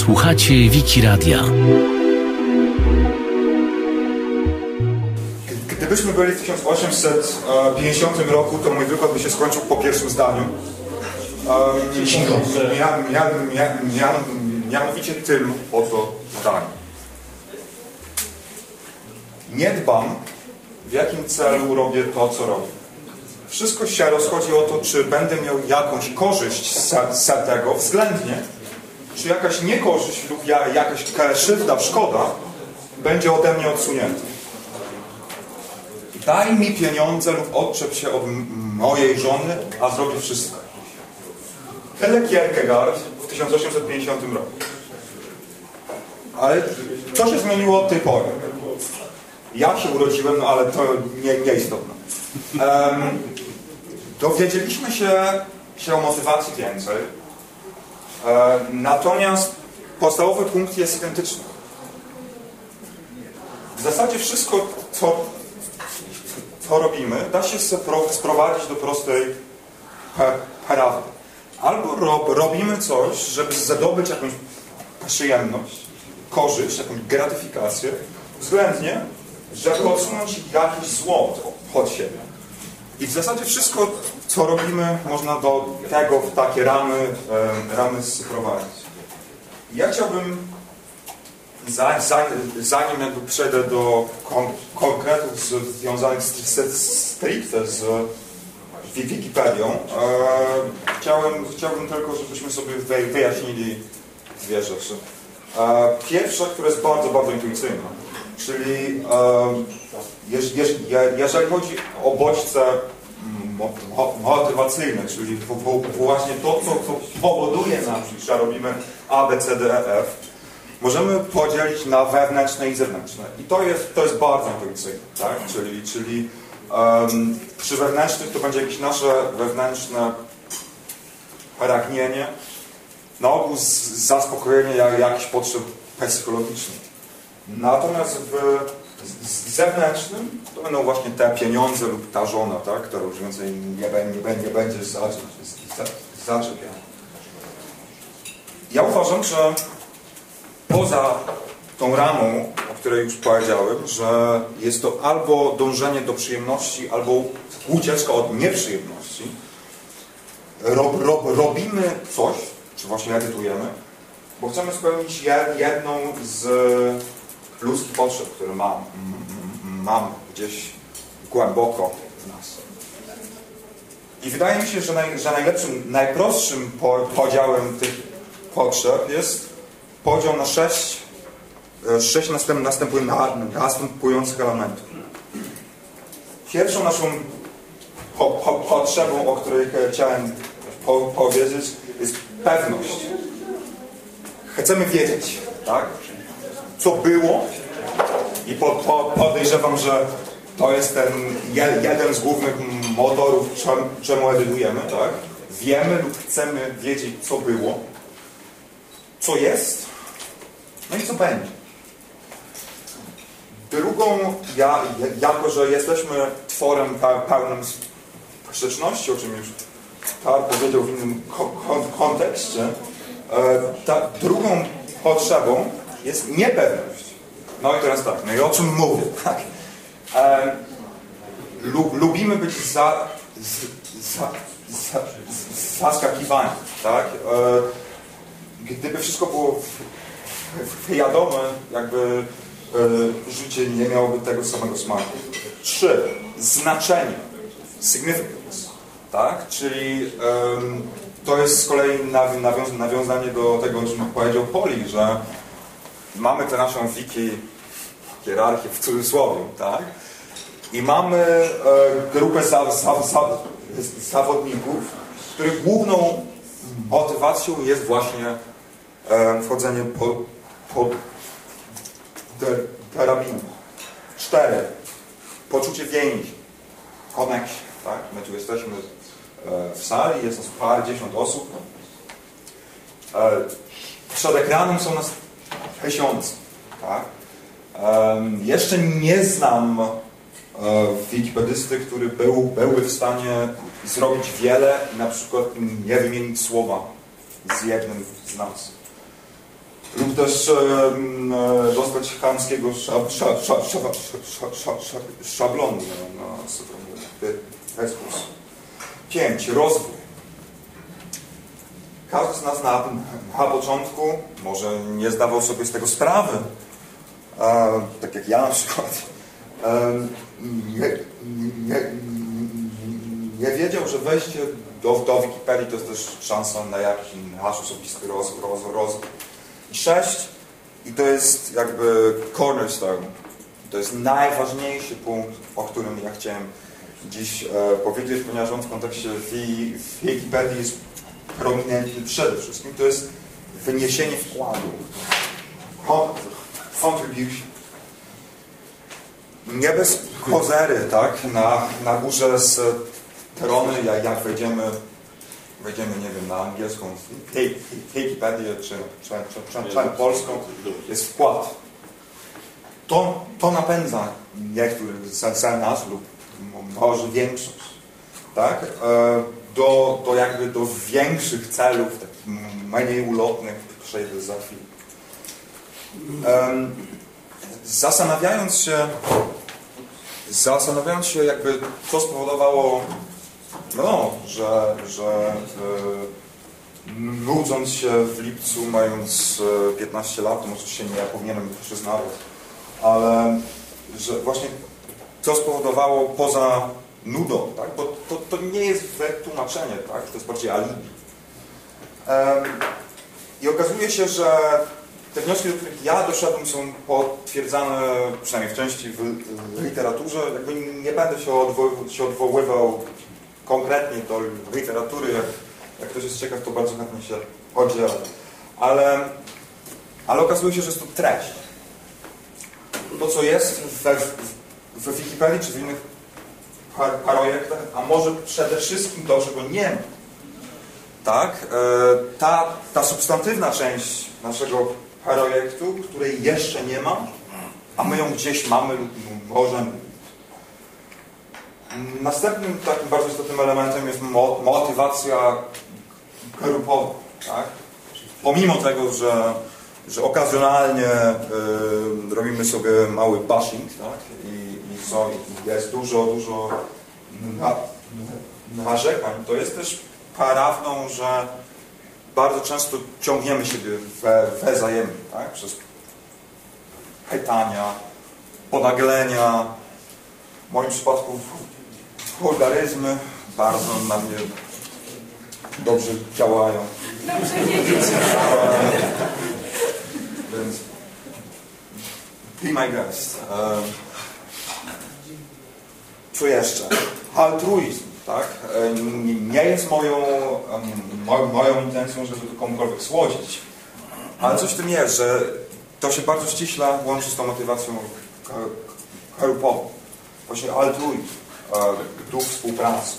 Słuchacie Wikiradia. Gdybyśmy byli w 1850 roku, to mój wykład by się skończył po pierwszym zdaniu. Mianowicie tym oto zdaniu. Nie dbam, w jakim celu robię to, co robię. Wszystko się rozchodzi o to, czy będę miał jakąś korzyść z tego względnie, czy jakaś niekorzyść lub jakaś krzywda, szkoda będzie ode mnie odsunięta. Daj mi pieniądze lub odczep się od mojej żony, a zrobię wszystko. Tyle Kierkegaard w 1850 roku. Ale co się zmieniło od tej pory? Ja się urodziłem, no ale to nieistotne. Dowiedzieliśmy się o motywacji więcej. Natomiast podstawowy punkt jest identyczny. W zasadzie wszystko, co robimy, da się sprowadzić do prostej prawdy. Albo robimy coś, żeby zdobyć jakąś przyjemność, korzyść, jakąś gratyfikację, względnie, żeby odsunąć jakieś zło od siebie. I w zasadzie wszystko, co robimy, można do tego w takie ramy sprowadzić. Ja chciałbym, zanim jakby przejdę do konkretów związanych stricte z Wikipedią, chciałbym tylko, żebyśmy sobie wyjaśnili dwie rzeczy. Pierwsza, która jest bardzo, bardzo intuicyjna, czyli jeżeli chodzi o bodźce motywacyjne, czyli właśnie to, co powoduje nam, że robimy A, B, C, D, E, F, możemy podzielić na wewnętrzne i zewnętrzne. I to jest bardzo intuicyjne, tak? Czyli przy wewnętrznych to będzie jakieś nasze wewnętrzne pragnienie, na ogół zaspokojenie jakichś potrzeb psychologicznych. Natomiast w zewnętrznym to będą właśnie te pieniądze lub ta żona, tak? Która już więcej nie będzie zaczepiana. Ja uważam, że poza tą ramą, o której już powiedziałem, że jest to albo dążenie do przyjemności, albo ucieczka od nieprzyjemności, robimy coś, czy właśnie edytujemy, bo chcemy spełnić jedną z ludzkich potrzeb, które mam gdzieś głęboko w nas. I wydaje mi się, że najprostszym podziałem tych potrzeb jest podział na sześć następujących elementów. Pierwszą naszą potrzebą, o której chciałem powiedzieć, jest pewność. Chcemy wiedzieć, tak? Co było, i podejrzewam, że to jest ten jeden z głównych motorów, czemu edytujemy, tak? Wiemy lub chcemy wiedzieć, co było, co jest, no i co będzie. Drugą, jako że jesteśmy tworem pełnym sprzeczności, o czym już Tar powiedział w innym kontekście, drugą potrzebą jest niepewność. No i teraz tak, no i o czym mówię? Tak. Lubimy być zaskakiwani, tak? Gdyby wszystko było wiadome, jakby życie nie miałoby tego samego smaku. 3. Znaczenie. Significance. Tak? Czyli to jest z kolei nawiązanie do tego, o czym powiedział Poli, że mamy tę naszą hierarchię w cudzysłowie, tak? I mamy grupę zawodników, których główną motywacją jest właśnie wchodzenie pod drabinę. 4. Poczucie więzi. Connection, tak? My tu jesteśmy w sali, jest nas parędziesiąt osób. Przed ekranem są nas tysiące, tak? Jeszcze nie znam wikipedysty, który byłby w stanie zrobić wiele i na przykład nie wymienić słowa z jednym z nas. lub też dostać chamskiego szablonu na stronie. 5. Rozwój. Każdy z nas na początku może nie zdawał sobie z tego sprawy, tak jak ja na przykład. Nie wiedział, że wejście do Wikipedii to jest też szansa na jakiś nasz osobisty rozwój. 6. I to jest jakby cornerstone. To jest najważniejszy punkt, o którym ja chciałem dziś powiedzieć, ponieważ on w kontekście Wikipedii jest prominentny przede wszystkim. To jest wyniesienie wkładu. Contribution. Nie bez kozery, tak? Na górze z strony, jak wejdziemy, nie wiem, na angielską Wikipedię czy polską, jest wkład. To napędza niektórych z nas lub może większość, tak? Do większych celów, takich mniej ulotnych, przejdę za chwilę. Zastanawiając się jakby co spowodowało, że nudząc się w lipcu, mając 15 lat, to może się nie powinienem przyznawać, ale że właśnie co spowodowało poza nudą, tak? Bo to nie jest wytłumaczenie, tak? To jest bardziej alibi. I okazuje się, że te wnioski, do których ja doszedłem, są potwierdzane, przynajmniej w części w literaturze. Jakby nie będę się odwoływał konkretnie do literatury. Jak ktoś jest ciekaw, to bardzo chętnie się podzielę. Ale okazuje się, że jest to treść. To, co jest w Wikipedii czy w innych projektach, a może przede wszystkim to, czego nie ma. Tak? Ta substantywna część naszego projektu, której jeszcze nie ma, a my ją gdzieś mamy lub możemy. Następnym takim bardzo istotnym elementem jest motywacja grupowa. Tak? Pomimo tego, że okazjonalnie robimy sobie mały bashing, tak? I jest dużo narzekań, to jest też prawdą, że bardzo często ciągniemy siebie wzajemnie, tak? Przez pytania, ponaglenia, w moim przypadku wulgaryzmy bardzo na mnie dobrze działają. Dobrze wiedzieć. Więc be my guest. Co jeszcze? Altruizm, tak? Nie jest moją intencją, żeby to komukolwiek słodzić, ale coś w tym jest, że to się bardzo ściśle łączy z tą motywacją grupową. Właśnie altruizm, duch współpracy.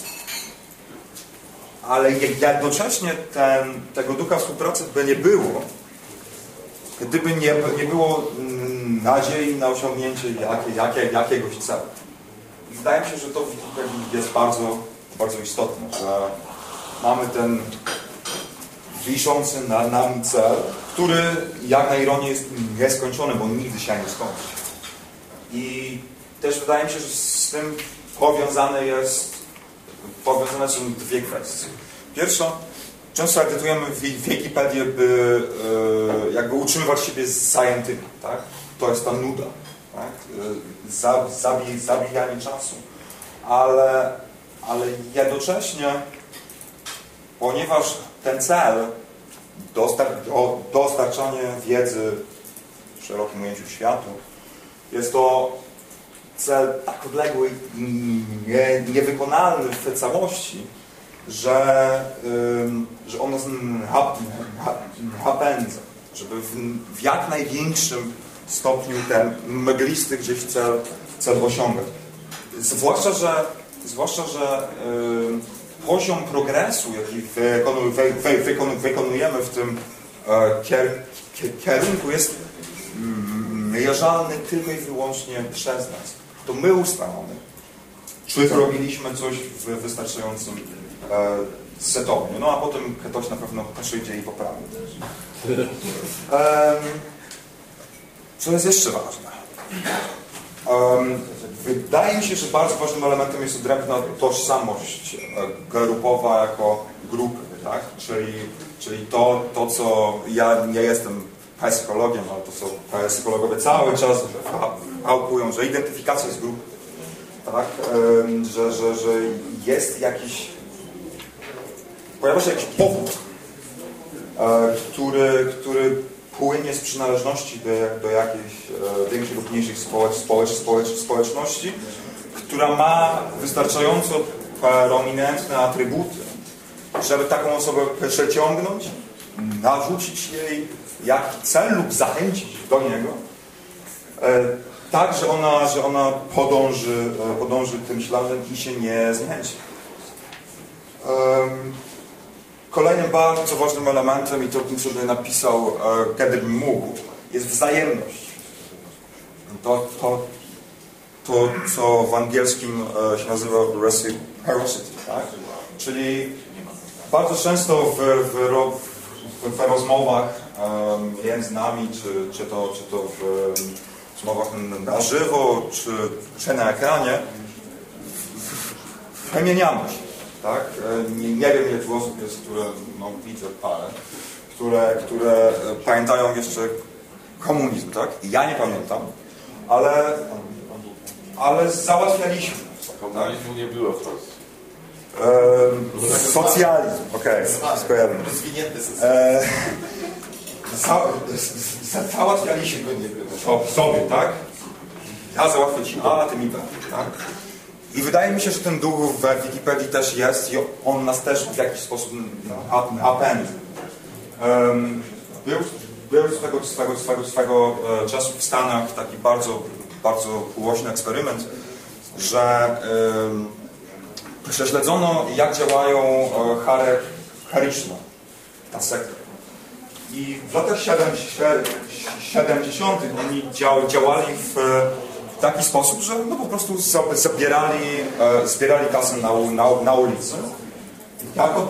Ale jednocześnie tego ducha współpracy by nie było, gdyby nie było nadziei na osiągnięcie jakiegoś celu. I wydaje mi się, że to w Wikipedii jest bardzo, bardzo istotne, że mamy ten wiszący nad nami cel, który, jak na ironię, jest nieskończony, bo nigdy się nie skończy. I też wydaje mi się, że z tym powiązane są dwie kwestie. Pierwsza, często edytujemy Wikipedię, by jakby utrzymywać siebie zajętymi, tak? To jest ta nuda, tak? Zabijanie czasu. Ale jednocześnie, ponieważ ten cel, dostarczanie wiedzy w szerokim ujęciu światu, jest to cel tak odległy i niewykonalny w całości, że on nas napędza, żeby w jak największym stopniu ten mglisty gdzieś cel osiągać. Zwłaszcza, że poziom progresu, jaki wykonujemy w tym kierunku, jest mierzalny tylko i wyłącznie przez nas. To my ustalamy, czy zrobiliśmy coś w wystarczającym setowniu. No a potem ktoś na pewno przyjdzie i poprawi. Co jest jeszcze ważne? Wydaje mi się, że bardzo ważnym elementem jest odrębna tożsamość grupowa jako grupy, tak? Czyli to co ja nie jestem psychologiem, ale to co psychologowie cały czas paukują, że identyfikacja jest grupy, tak? Że jest jakiś, pojawia się jakiś powód, który płynie z przynależności do jakiejś większej lub mniejszej społeczności, która ma wystarczająco prominentne atrybuty, żeby taką osobę przeciągnąć, narzucić jej jakiś cel lub zachęcić do niego, tak, że ona podąży tym śladem i się nie zniechęci. Kolejnym bardzo ważnym elementem, i to bym sobie napisał, kiedybym mógł, jest wzajemność. To co w angielskim się nazywa reciprocity, tak? Czyli bardzo często w rozmowach między nami, czy to w rozmowach na żywo, czy na ekranie, wymieniamy się. Tak? Nie wiem, ile tu osób jest, które, no widzę parę, które pamiętają jeszcze komunizm, tak? Ja nie pamiętam, ale załatwialiśmy. Komunizmu nie było w Polsce. Socjalizm, okej, skojarzymy. Rozwinięty socjalizm. Załatwialiśmy sobie, tak? Ja załatwię ci A, ty mi B, tak? I wydaje mi się, że ten duch w Wikipedii też jest i on nas też w jakiś sposób napędza. Był swego czasu w Stanach taki bardzo, bardzo głośny eksperyment, że prześledzono, jak działają Hare Krishna, ta sekta. I w latach 70. oni działali w taki sposób, że no po prostu zbierali kasę na ulicy. Jako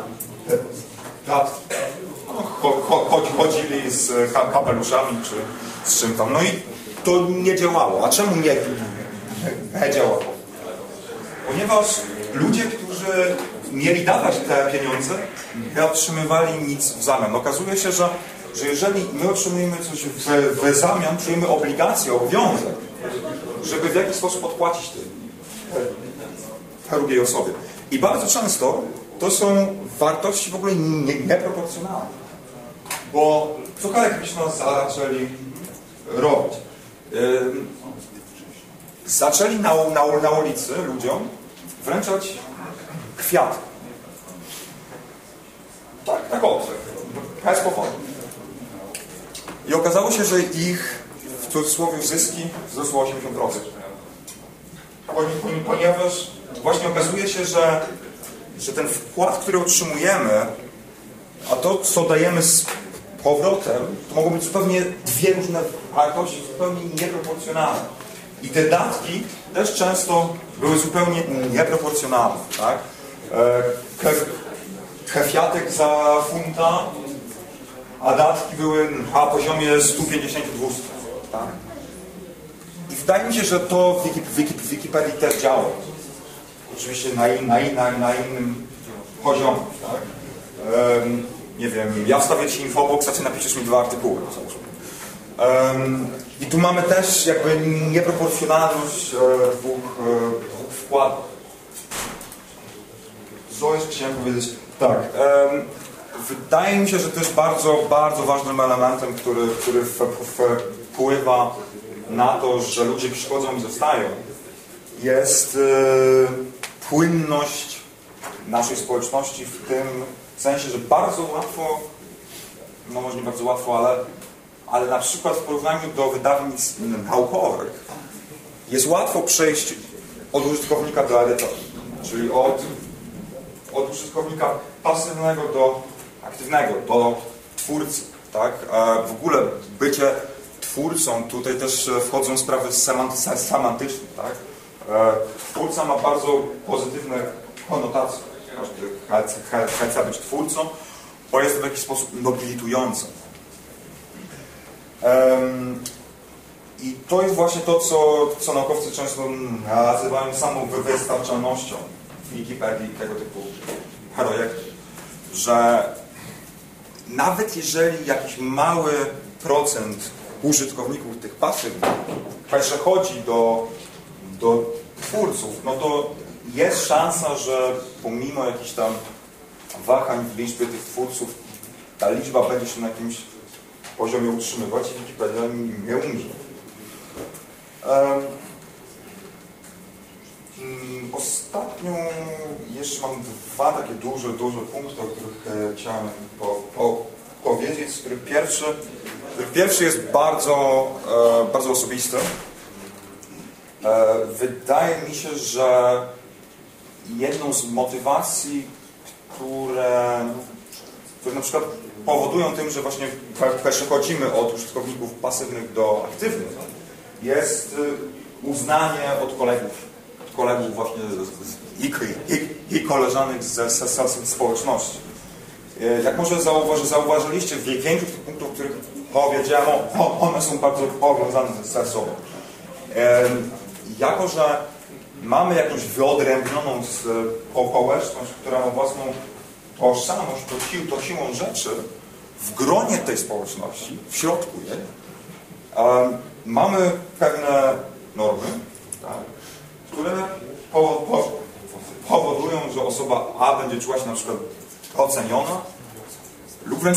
chodzili z kapeluszami czy z czym tam. No i to nie działało. A czemu nie działało? Ponieważ ludzie, którzy mieli dawać te pieniądze, nie otrzymywali nic w zamian. Okazuje się, że jeżeli my otrzymujemy coś w zamian, czujemy obligację, obowiązek, żeby w jakiś sposób odpłacić tej drugiej osobie. I bardzo często to są wartości w ogóle nieproporcjonalne. Bo co Hare Krishna zaczęli robić? Zaczęli na ulicy ludziom wręczać kwiaty. Tak od. Bez powodu. I okazało się, że ich w cudzysłowie zyski wzrosło o 80%. Ponieważ właśnie okazuje się, że ten wkład, który otrzymujemy, a to, co dajemy z powrotem, to mogą być zupełnie dwie różne wartości, zupełnie nieproporcjonalne. I te datki też często były zupełnie nieproporcjonalne. Tak? Kwiatek za funta, a datki były na poziomie 150-200. Tak? I wydaje mi się, że to w Wikipedii też działa. Oczywiście na innym poziomie. Tak? Nie wiem, ja wstawię ci infobox, a ty napiszesz mi 2 artykuły. I tu mamy też jakby nieproporcjonalność dwóch wkładów. Co jeszcze chciałem powiedzieć? Tak. Wydaje mi się, że to jest bardzo, bardzo ważnym elementem, który wpływa na to, że ludzie przychodzą i zostają. Jest płynność naszej społeczności w tym sensie, że bardzo łatwo, no może nie bardzo łatwo, ale na przykład w porównaniu do wydawnictw naukowych jest łatwo przejść od użytkownika do edytora, czyli od użytkownika pasywnego do aktywnego, do twórcy. Tak? A w ogóle bycie twórcą, tutaj też wchodzą sprawy semantyczne. Tak? Twórca ma bardzo pozytywne konotacje. każdy chce być twórcą, bo jest to w jakiś sposób nobilitujące. I to jest właśnie to, co naukowcy często nazywają samą wystarczalnością Wikipedii tego typu projektów, że nawet jeżeli jakiś mały procent użytkowników tych pasywnych przechodzi do twórców, no to jest szansa, że pomimo jakichś tam wahań w liczbie tych twórców, ta liczba będzie się na jakimś poziomie utrzymywać i Wikipedia nie umrze. Ostatnio jeszcze mam dwa takie duże punkty, o których chciałem powiedzieć, z których pierwszy jest bardzo osobisty. Wydaje mi się, że jedną z motywacji, które na przykład powodują tym, że właśnie przechodzimy od użytkowników pasywnych do aktywnych, jest uznanie od kolegów właśnie i koleżanek ze społeczności. Jak może zauważyliście, większość tych punktów, o których powiedziałem, one są bardzo powiązane ze sobą. Jako że mamy jakąś wyodrębnioną społeczność, która ma własną tożsamość, to siłą rzeczy w gronie tej społeczności, w środku jej, mamy pewne normy, tak, które powodują, że osoba A będzie czuła się na przykład oceniona lub wręcz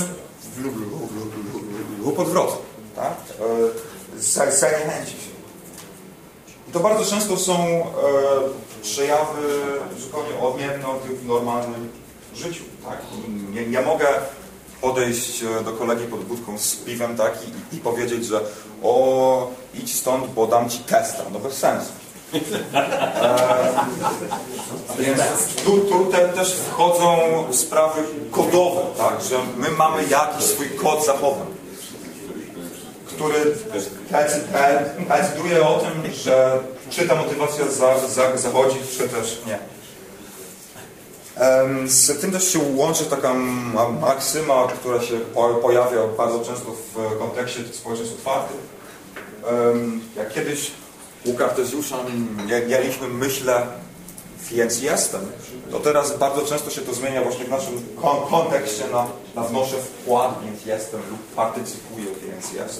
lub odwrotnie, tak? Zachęci się. I to bardzo często są przejawy zupełnie odmienne od tych w normalnym życiu. Tak? Nie mogę podejść do kolegi pod budką z piwem, tak? I powiedzieć, że idź stąd, bo dam ci testa. No bez sensu. Więc tu też wchodzą sprawy kodowe, tak? Że my mamy jakiś swój kod zachowań, który decyduje o tym, że czy ta motywacja zachodzi, czy też nie. Z tym też się łączy taka maksyma, która się pojawia bardzo często w kontekście społeczeństw otwartych. Jak kiedyś u Kartezjusza mieliśmy myślę, więc jestem, to teraz bardzo często się to zmienia właśnie w naszym kontekście na wnoszę wkład, więc jestem, lub partycypuję, więc jestem.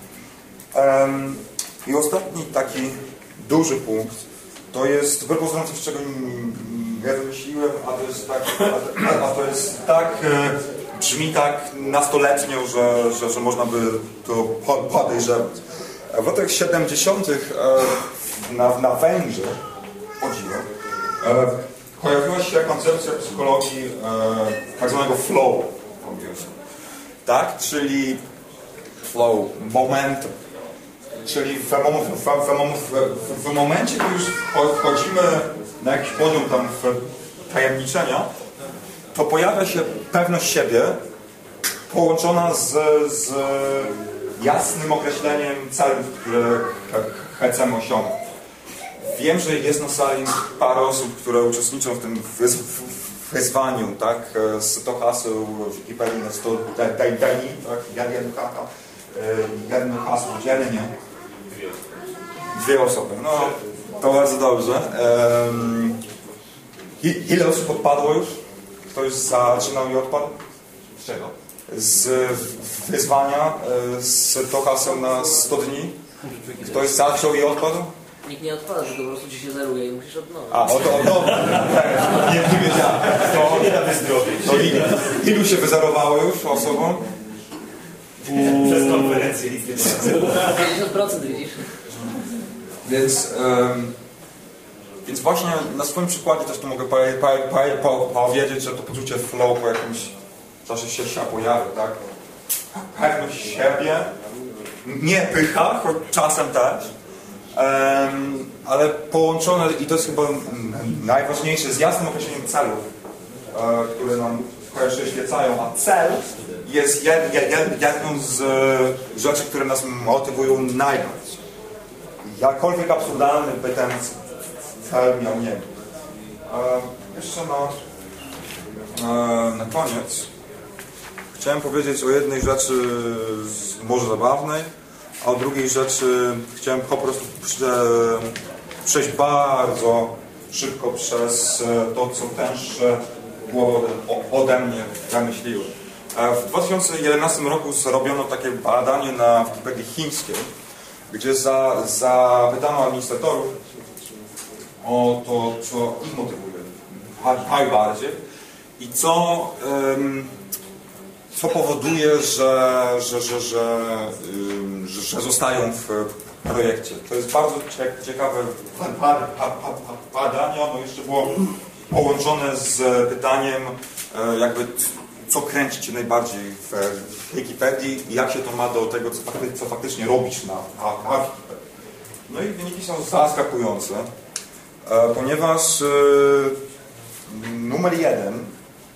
I ostatni taki duży punkt to jest, wbrew pozorom, coś, czego nie wymyśliłem, a to jest tak, brzmi tak nastoletnio, że można by to podejrzewać. W latach 70. na Węgrzech pojawiła się koncepcja psychologii tak zwanego flow, tak? Czyli flow, momentum. Czyli w momencie, gdy już wchodzimy na jakiś poziom tam tajemniczenia, to pojawia się pewność siebie połączona z jasnym określeniem celów, które chcemy osiągnąć. Wiem, że jest na sali parę osób, które uczestniczą w tym wyzwaniu, tak? To haseł w Wikipedii na 100 dni, tak? Jedno hasło dziennie. Dwie osoby. No, to bardzo dobrze. Ile osób odpadło już? Ktoś zaczynał i odpadł? Z czego? Z wyzwania, z to haseł na 100 dni. Ktoś zaczął i odpadł? Nikt nie odpada, tylko po prostu ci się zeruje i musisz od nowa. A, nie wiedziałem. To ilu się wyzerowało już osobom? Przez konferencję nic nie 50% widzisz. Więc właśnie na swoim przykładzie też tu mogę powiedzieć, że to poczucie flow po jakimś czasie się pojawia, tak? Pewność siebie, nie pycha, choć czasem też, ale połączone, i to jest chyba najważniejsze, z jasnym określeniem celów, które nam przyświecają, a cel jest jedną z rzeczy, które nas motywują najbardziej. Jakkolwiek absurdalny by ten cel miał nie być. Jeszcze na na koniec chciałem powiedzieć o jednej rzeczy może zabawnej, a o drugiej rzeczy chciałem po prostu przejść bardzo szybko przez to, co też było ode mnie wymyśliły. W 2011 roku zrobiono takie badanie na Wikipedii chińskiej, gdzie zapytano administratorów o to, co ich motywuje najbardziej i co powoduje, że zostają w projekcie. To jest bardzo ciekawe badanie. Ono jeszcze było połączone z pytaniem, jakby co kręci Cię najbardziej w Wikipedii i jak się to ma do tego, co faktycznie robisz na Wikipedii. No i wyniki są zaskakujące, ponieważ numer 1,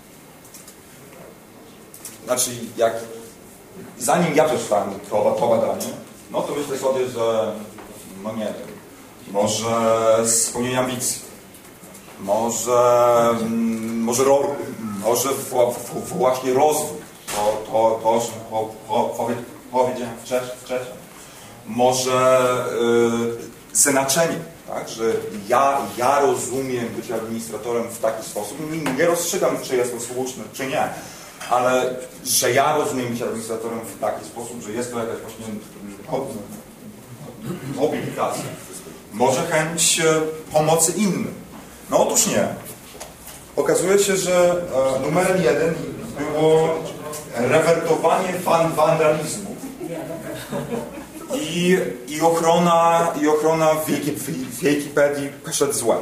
znaczy zanim ja przeczytałem to badanie, no to myślę sobie, że no nie wiem, może spełnienie ambicji, może właśnie rozwój, to o czym powiedziałem wcześniej, może znaczenie, tak, że ja rozumiem bycie administratorem w taki sposób, nie rozstrzygam, czy jest to słuszne, czy nie, ale że ja rozumiem bycie administratorem w taki sposób, że jest to jakaś właśnie obligacja. Może chęć pomocy innym. No otóż nie. Okazuje się, że numerem 1 było rewertowanie wandalizmu i ochrona Wikipedii przed złem.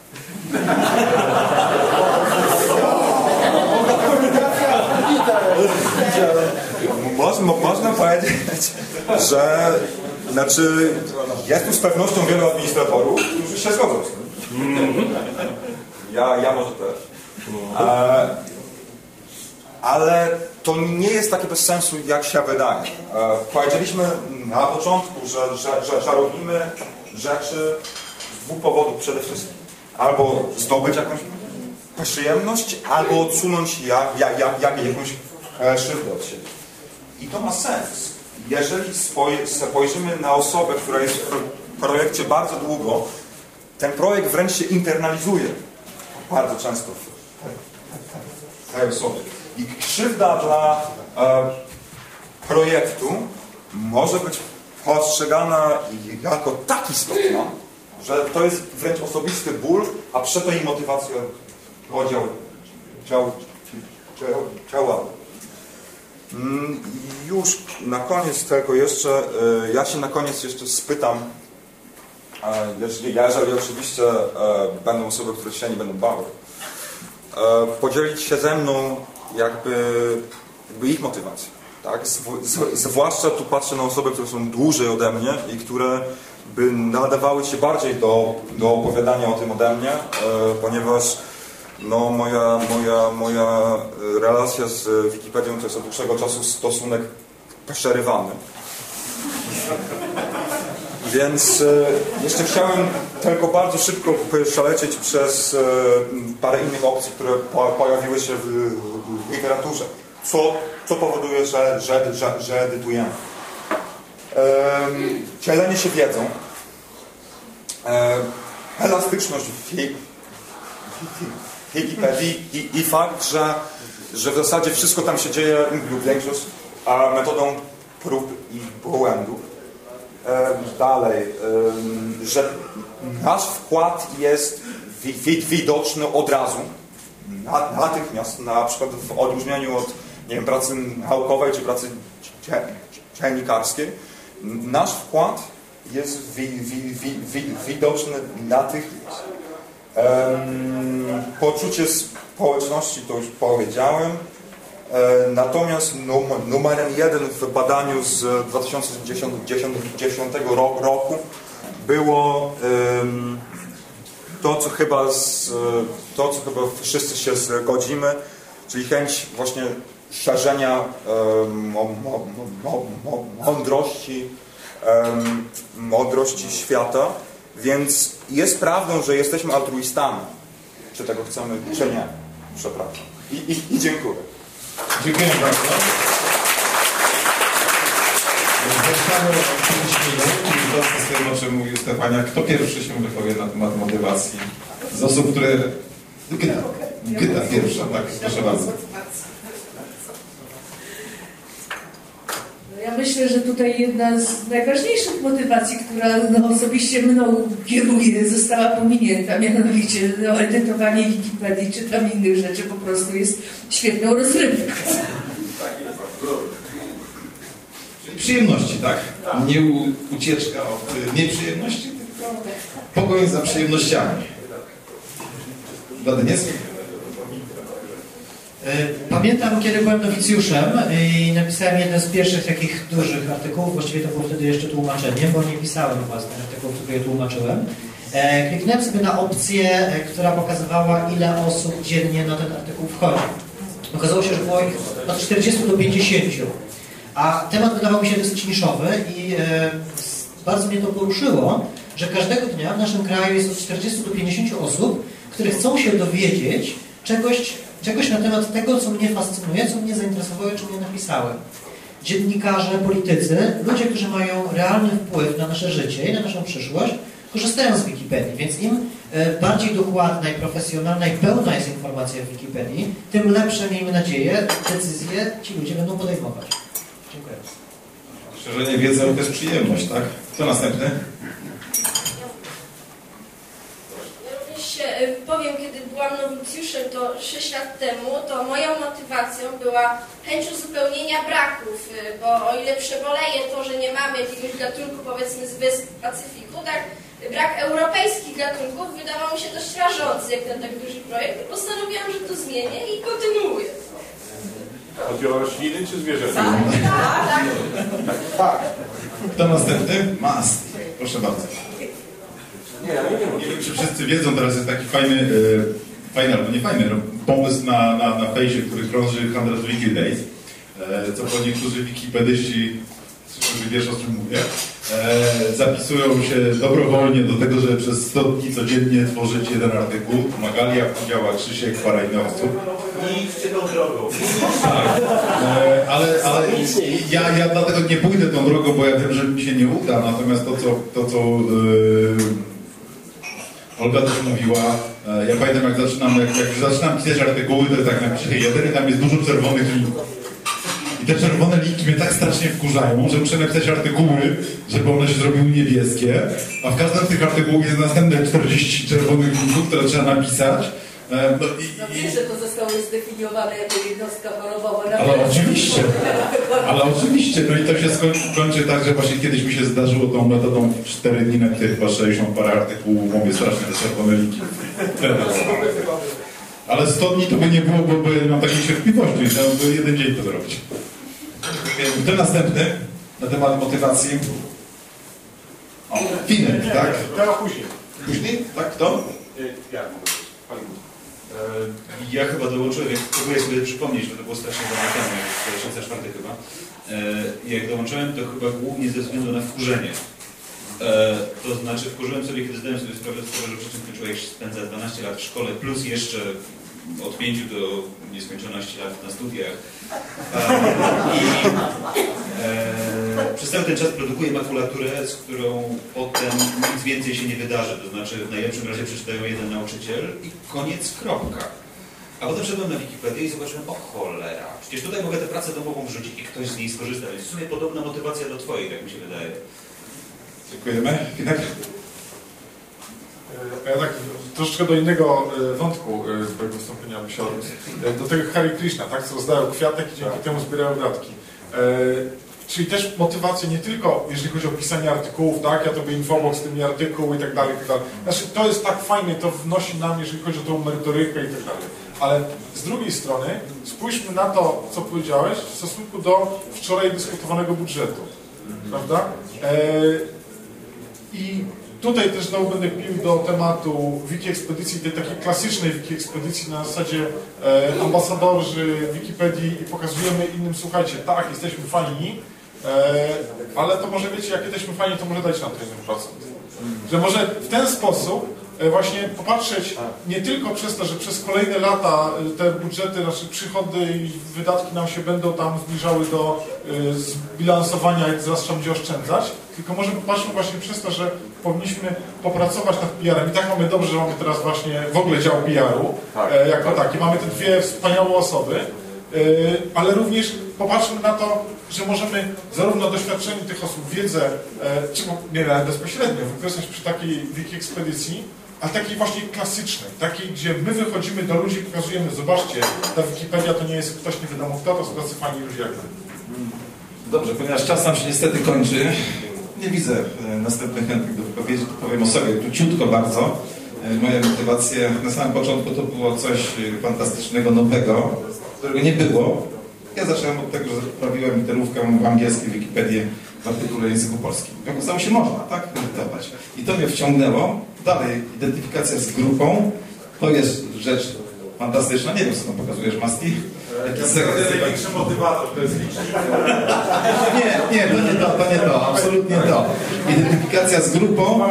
Można powiedzieć, że znaczy jest tu z pewnością wielu administratorów, którzy się zgodzą z tym. Ja może też. Ale to nie jest takie bez sensu, jak się wydaje. Powiedzieliśmy na początku, że robimy rzeczy z dwóch powodów przede wszystkim. Albo zdobyć jakąś przyjemność, albo odsunąć jakąś krzywdę od siebie. I to ma sens. Jeżeli spojrzymy na osobę, która jest w projekcie bardzo długo, ten projekt wręcz się internalizuje bardzo często w tej osobie. I krzywda dla projektu może być postrzegana jako tak istotna, że to jest wręcz osobisty ból, a przeto i motywacja działa. Już na koniec tego jeszcze, ja się na koniec jeszcze spytam, jeżeli oczywiście będą osoby, które się nie będą bały, podzielić się ze mną jakby ich motywacją. Tak? Zwłaszcza tu patrzę na osoby, które są dłużej ode mnie i które by nadawały się bardziej do opowiadania o tym ode mnie, ponieważ no, moja relacja z Wikipedią to jest od dłuższego czasu stosunek przerywany. Więc jeszcze chciałem tylko bardzo szybko przelecieć przez parę innych opcji, które pojawiły się w literaturze. Co powoduje, że edytujemy? Dzielenie się wiedzą, elastyczność w Wikipedii i fakt, że w zasadzie wszystko tam się dzieje, lub większość, metodą prób i błędów. Dalej, że nasz wkład jest widoczny od razu, natychmiast, na przykład w odróżnieniu od, nie wiem, pracy naukowej czy pracy dziennikarskiej. Nasz wkład jest widoczny natychmiast. Poczucie społeczności to już powiedziałem. Natomiast numerem 1 w badaniu z 2010 roku było to, co chyba wszyscy się zgodzimy, czyli chęć właśnie szerzenia mądrości świata. Więc jest prawdą, że jesteśmy altruistami. Czy tego chcemy, czy nie. Przepraszam. I dziękuję. Dziękuję bardzo. Zaczynamy od 5 minut i wraz z tym, o czym mówił Stefania, kto pierwszy się wypowie na temat motywacji z osób, które... Gyta pierwsza, tak? Proszę bardzo. Ja myślę, że tutaj jedna z najważniejszych motywacji, która osobiście mną kieruje, została pominięta, mianowicie edytowanie Wikipedii czy tam innych rzeczy po prostu jest świetną rozrywką. Czyli przyjemności, tak? Nie ucieczka od nieprzyjemności, tylko pogoń za przyjemnościami. Władysław? Pamiętam, kiedy byłem nowicjuszem i napisałem jeden z pierwszych takich dużych artykułów, właściwie to było wtedy jeszcze tłumaczenie, bo nie pisałem własnych artykułów, tylko je tłumaczyłem. Kliknąłem sobie na opcję, która pokazywała, ile osób dziennie na ten artykuł wchodzi. Okazało się, że było ich od 40 do 50. A temat wydawał mi się dosyć niszowy i bardzo mnie to poruszyło, że każdego dnia w naszym kraju jest od 40 do 50 osób, które chcą się dowiedzieć czegoś na temat tego, co mnie fascynuje, co mnie zainteresowało, czy mnie napisałem. Dziennikarze, politycy, ludzie, którzy mają realny wpływ na nasze życie i na naszą przyszłość, korzystają z Wikipedii, więc im bardziej dokładna i profesjonalna i pełna jest informacja w Wikipedii, tym lepsze, miejmy nadzieję, decyzje ci ludzie będą podejmować. Dziękuję. Szerzenie wiedzy to też przyjemność, tak? Kto następny? Ja również się powiem, kiedy byłam nowicjuszem, to 6 lat temu, to moją motywacją była chęć uzupełnienia braków, bo o ile przeboleje to, że nie mamy jakiegoś gatunku, powiedzmy, z wysp Pacyfiku, tak brak europejskich gatunków wydawał mi się dość rażący, jak ten tak duży projekt. Postanowiłam, że to zmienię i kontynuuję. Chodzi o rośliny czy zwierzęta? Tak. Kto następny? Mast. Proszę bardzo. Nie wiem, czy wszyscy wiedzą, teraz jest taki fajny albo nie fajny, pomysł na fejsie, który krąży 100 Wiki Days, co po niektórzy wikipedyści, wiesz o czym mówię, zapisują się dobrowolnie do tego, że przez 100 dni codziennie tworzyć jeden artykuł. Pomagali, jak to działa Krzysiek, parę innych osób. I idźcie tą drogą. Tak, ale ja dlatego nie pójdę tą drogą, bo ja wiem, że mi się nie uda, natomiast to co Olga też mówiła, ja pamiętam jak zaczynam pisać artykuły, to jest tak napiszę jeden i tam jest dużo czerwonych linków. I te czerwone linki mnie tak strasznie wkurzają, że muszę napisać artykuły, żeby one się zrobiły niebieskie, a w każdym z tych artykułów jest następne 40 czerwonych linków, które trzeba napisać. No wiesz, że to zostało zdefiniowane jako jednostka chorobowa. Ale oczywiście, no i to się kończy tak, że właśnie kiedyś mi się zdarzyło tą metodą 4 dni na tych 60 parę artykułów, mówię strasznie te czerwone linki. Ale 100 dni to by nie było, bo nie mam takiej cierpliwości, trzeba by jeden dzień to zrobić. Ten następny na temat motywacji. O, Finek, tak? Teraz później. Później? Tak, kto? Ja. Ja chyba dołączyłem, jak próbuję sobie przypomnieć, bo to było strasznie dawno temu, jak 2004 chyba. Jak dołączyłem, to chyba głównie ze względu na wkurzenie. To znaczy wkurzyłem sobie, kiedy zdałem sobie sprawę z tego, że przecież ten człowiek spędza 12 lat w szkole, plus jeszcze od 5 do nieskończoności lat na studiach. Przez cały ten czas produkuje makulaturę, z którą potem nic więcej się nie wydarzy. To znaczy w najlepszym razie przeczytają jeden nauczyciel i koniec, kropka. A potem wszedłem na Wikipedię i zobaczyłem, o cholera, przecież tutaj mogę tę pracę domową wrzucić i ktoś z niej skorzysta. Więc w sumie podobna motywacja do twojej, jak mi się wydaje. Dziękujemy. Finek? Ja tak troszeczkę do innego wątku swojego wystąpienia bym się odniósł. Do tego Hare Krishna, tak, co rozdają kwiatek i dzięki temu zbierają datki. Czyli też motywacje nie tylko, jeżeli chodzi o pisanie artykułów, tak, ja tobie infobox z tymi artykuł i tak dalej, Znaczy, to jest tak fajne, to wnosi nam, jeżeli chodzi o tą merytorykę i tak dalej. Ale z drugiej strony spójrzmy na to, co powiedziałeś w stosunku do wczoraj dyskutowanego budżetu, prawda? I tutaj też znowu będę pił do tematu Wiki-ekspedycji, tej takiej klasycznej Wiki-ekspedycji na zasadzie ambasadorzy Wikipedii i pokazujemy innym, słuchajcie, tak, jesteśmy fajni, ale to może wiecie, jak jesteśmy fajni, to może dać nam to 1%. Że może w ten sposób właśnie popatrzeć nie tylko przez to, że przez kolejne lata te budżety, nasze przychody i wydatki nam się będą tam zbliżały do zbilansowania i coraz trzeba będzie oszczędzać, tylko może popatrzmy właśnie przez to, że powinniśmy popracować nad PR-em. I tak mamy dobrze, że mamy teraz właśnie w ogóle dział PR-u jako taki. Mamy te dwie wspaniałe osoby, ale również popatrzmy na to, że możemy zarówno doświadczenie tych osób, wiedzę, czy nie bezpośrednio wykorzystać przy takiej Wikiekspedycji, ale takiej właśnie klasycznej, takiej, gdzie my wychodzimy do ludzi i pokazujemy, zobaczcie, ta Wikipedia to nie jest ktoś nie wiadomo kto, to są tacy fajni ludzie jak my. Dobrze, ponieważ czas nam się niestety kończy, nie widzę następnych chętnych do wypowiedzi, to powiem o sobie króciutko bardzo. Moje motywacje na samym początku to było coś fantastycznego, nowego, którego nie było. Ja zacząłem od tego, że poprawiłem literówkę angielską w Wikipedię w artykule w języku polskim. Okazało się można, tak? Edytować. I to mnie wciągnęło. Dalej, identyfikacja z grupą. To jest rzecz fantastyczna. Nie wiem, co tam pokazujesz, Masti? Największy motywator to jest licznik. Nie, to nie to, absolutnie to. Identyfikacja z grupą,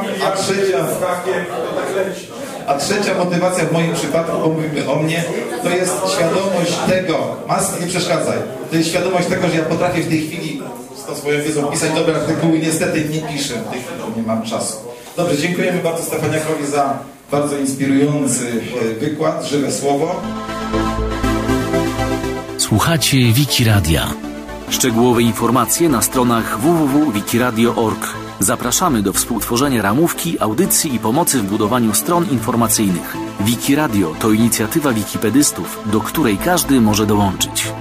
a trzecia motywacja w moim przypadku, bo mówimy o mnie, to jest świadomość tego, Masti, nie przeszkadzaj, to jest świadomość tego, że ja potrafię w tej chwili z tą swoją wiedzą pisać dobre artykuły, niestety nie piszę, w tej chwili nie mam czasu. Dobrze, dziękujemy bardzo Stefaniakowi za bardzo inspirujący wykład, żywe słowo. Słuchacie Wikiradia. Szczegółowe informacje na stronach www.wikiradio.org. Zapraszamy do współtworzenia ramówki, audycji i pomocy w budowaniu stron informacyjnych. Wikiradio to inicjatywa wikipedystów, do której każdy może dołączyć.